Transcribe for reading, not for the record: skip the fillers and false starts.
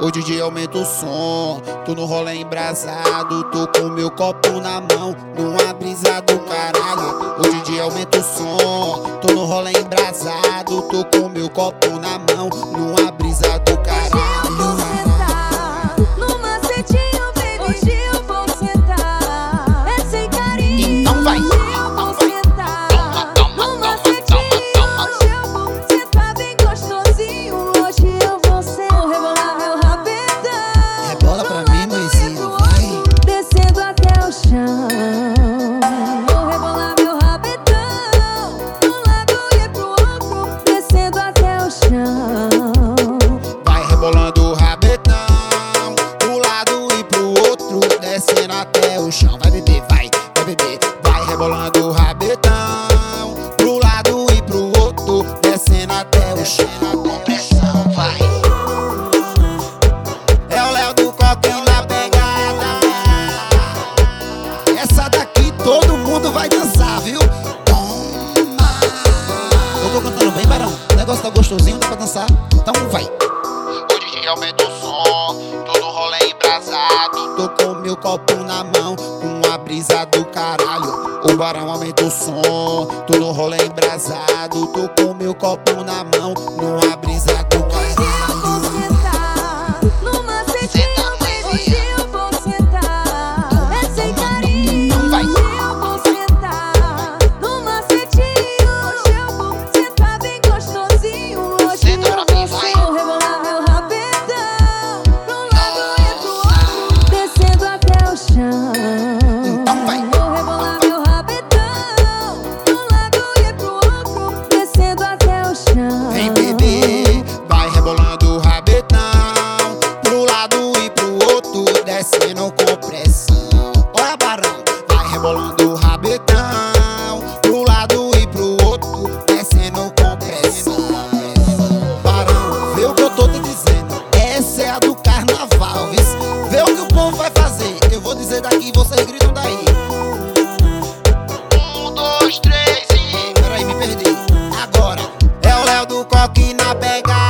O DJ aumenta o som, tô no rolê embrasado, tô com meu copo na mão, numa brisa do caralho. O DJ aumenta o som, tô no rolê embrasado, tô com meu copo na mão, numa brisa do caralho. No macetinho, baby, hoje eu vou sentar. É sem carinho, então vai. hoje eu vou sentar. No macetinho, hoje eu vou sentar bem gostosinho. Hoje eu vou sentar. Vou rebolar meu rabetão. Rebola pra mim, mãezinha, vai. Descendo até o chão. Vou rebolar meu rabetão. Do lado e pro outro. Descendo até o chão. Vai rebolando o rabetão, pro lado e pro outro, descendo até o chão. Vai beber, vai beber. Vai rebolando o rabetão, pro lado e pro outro, descendo até o chão. Com pressão, vai. É o Léo do Coquinho na pegada. Essa daqui todo mundo vai dançar, viu? Toma. Eu tô cantando bem, Barão. O negócio tá gostosinho, dá pra dançar. Então vai. O DJ aumenta o som, tô no rolê embrasado, tô com meu copo na mão, com a brisa do caralho. O Barão aumenta o som, tô no rolê embrasado, tô com meu copo na mão, numa brisa do caralho. Vou sentar no macetinho, hoje eu vou sentar. É sem carinho, hoje eu vou sentar. No macetinho, hoje eu vou sentar bem gostosinho. Hoje eu vou rebolar meu rabetão. Pro lado e pro outro, descendo até o chão. Vou rebolar meu rabetão. Pro lado e pro outro, descendo até o chão. Vem beber, vai rebolando o rabetão, pro lado e pro outro, descendo com pressão. Olha, Barão, vai rebolando o rabetão, pro lado e pro outro, descendo com pressão. Barão, vê o que eu tô te dizendo, essa é a do carnaval, viu? Vê o que o povo vai fazer, eu vou dizer daqui, vocês gritam daí. 1, 2, 3 e... Peraí, me perdi. Agora é o Léo do Coquinho na pegada.